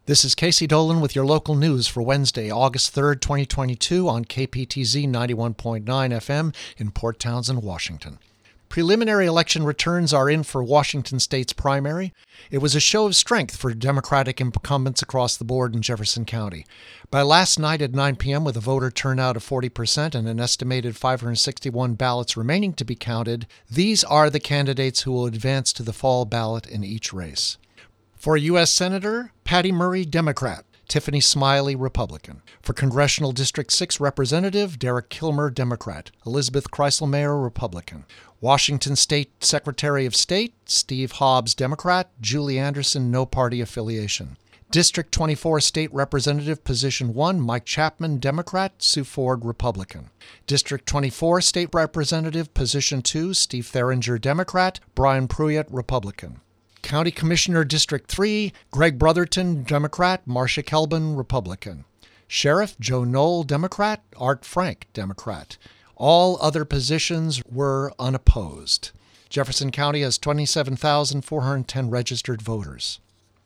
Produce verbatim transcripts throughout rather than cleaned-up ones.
This is Casey Dolan with your local news for Wednesday, August third, twenty twenty-two on K P T Z ninety-one point nine F M in Port Townsend, Washington. Preliminary election returns are in for Washington State's primary. It was a show of strength for Democratic incumbents across the board in Jefferson County. By last night at nine p.m., with a voter turnout of forty percent and an estimated five hundred sixty-one ballots remaining to be counted, these are the candidates who will advance to the fall ballot in each race. For U S Senator, Patty Murray, Democrat. Tiffany Smiley, Republican. For Congressional District six Representative, Derek Kilmer, Democrat. Elizabeth Kreisel-Mayer, Republican. Washington State Secretary of State, Steve Hobbs, Democrat. Julie Anderson, no party affiliation. District twenty-four State Representative, Position one, Mike Chapman, Democrat. Sue Ford, Republican. District twenty-four State Representative, Position two, Steve Theringer, Democrat. Brian Pruitt, Republican. County Commissioner District three, Greg Brotherton, Democrat. Marcia Kelbin, Republican. Sheriff Joe Knoll, Democrat. Art Frank, Democrat. All other positions were unopposed. Jefferson County has twenty-seven thousand four hundred ten registered voters.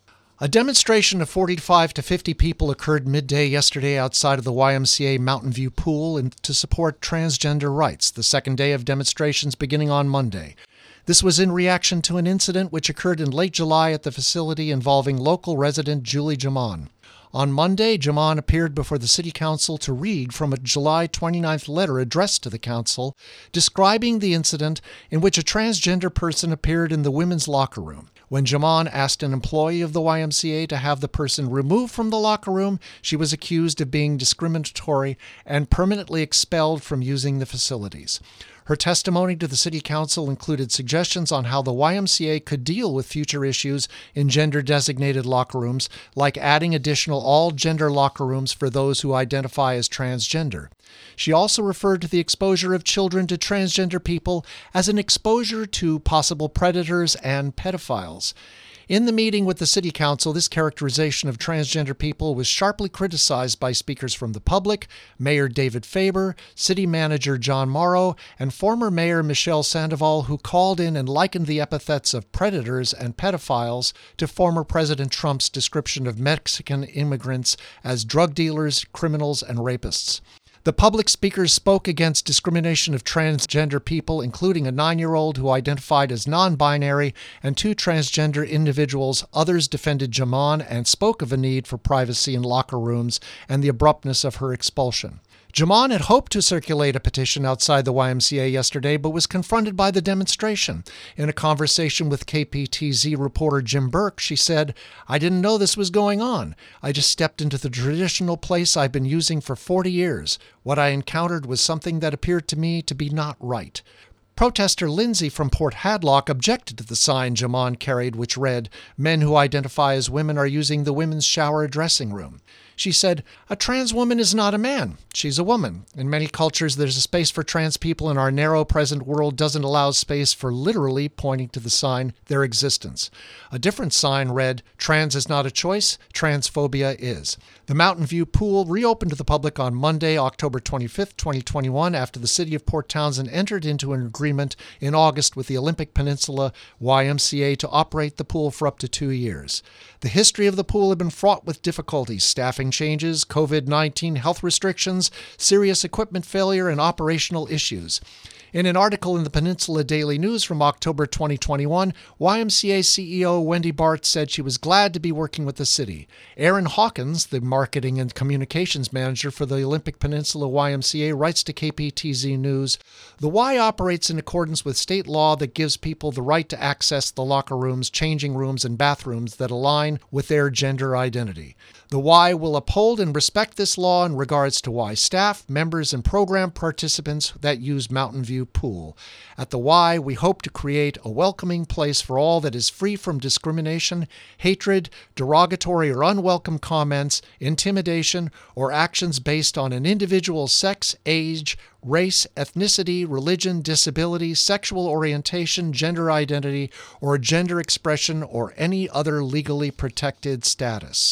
A demonstration of forty-five to fifty people occurred midday yesterday outside of the Y M C A Mountain View Pool in, to support transgender rights, the second day of demonstrations beginning on Monday. This was in reaction to an incident which occurred in late July at the facility involving local resident Julie Jamon. On Monday, Jamon appeared before the City Council to read from a July twenty-ninth letter addressed to the Council describing the incident in which a transgender person appeared in the women's locker room. When Jamon asked an employee of the Y M C A to have the person removed from the locker room, she was accused of being discriminatory and permanently expelled from using the facilities. Her testimony to the City Council included suggestions on how the Y M C A could deal with future issues in gender-designated locker rooms, like adding additional all-gender locker rooms for those who identify as transgender. She also referred to the exposure of children to transgender people as an exposure to possible predators and pedophiles. In the meeting with the City Council, this characterization of transgender people was sharply criticized by speakers from the public, Mayor David Faber, City Manager John Morrow, and former Mayor Michelle Sandoval, who called in and likened the epithets of predators and pedophiles to former President Trump's description of Mexican immigrants as drug dealers, criminals, and rapists. The public speakers spoke against discrimination of transgender people, including a nine-year-old who identified as non-binary and two transgender individuals. Others defended Jamon and spoke of a need for privacy in locker rooms and the abruptness of her expulsion. Jamon had hoped to circulate a petition outside the Y M C A yesterday, but was confronted by the demonstration. In a conversation with K P T Z reporter Jim Burke, she said, "I didn't know this was going on. I just stepped into the traditional place I've been using for forty years. What I encountered was something that appeared to me to be not right." Protester Lindsay from Port Hadlock objected to the sign Jamon carried, which read, "Men who identify as women are using the women's shower dressing room." She said, "A trans woman is not a man. She's a woman. In many cultures, there's a space for trans people, and our narrow present world doesn't allow space for literally pointing to the sign, their existence." A different sign read, "Trans is not a choice, transphobia is." The Mountain View Pool reopened to the public on Monday, October twenty-fifth, twenty twenty-one, after the City of Port Townsend entered into an agreement in August with the Olympic Peninsula Y M C A to operate the pool for up to two years. The history of the pool had been fraught with difficulties, staffing changes, COVID nineteen health restrictions, serious equipment failure, and operational issues. In an article in the Peninsula Daily News from October twenty twenty-one, Y M C A C E O Wendy Bart said she was glad to be working with the city. Aaron Hawkins, the marketing and communications manager for the Olympic Peninsula Y M C A, writes to K P T Z News, "The Y operates in accordance with state law that gives people the right to access the locker rooms, changing rooms, and bathrooms that align with their gender identity. The Y will uphold and respect this law in regards to Y staff, members, and program participants that use Mountain View Pool. At the Y, we hope to create a welcoming place for all that is free from discrimination, hatred, derogatory or unwelcome comments, intimidation, or actions based on an individual's sex, age, race, ethnicity, religion, disability, sexual orientation, gender identity, or gender expression, or any other legally protected status."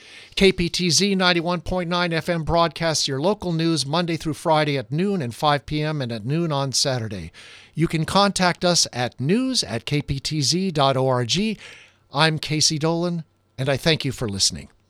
K P T Z ninety-one point nine F M broadcasts your local news Monday through Friday at noon and five p.m. and at noon on Saturday. You can contact us at news at k p t z dot org. I'm Casey Dolan, and I thank you for listening.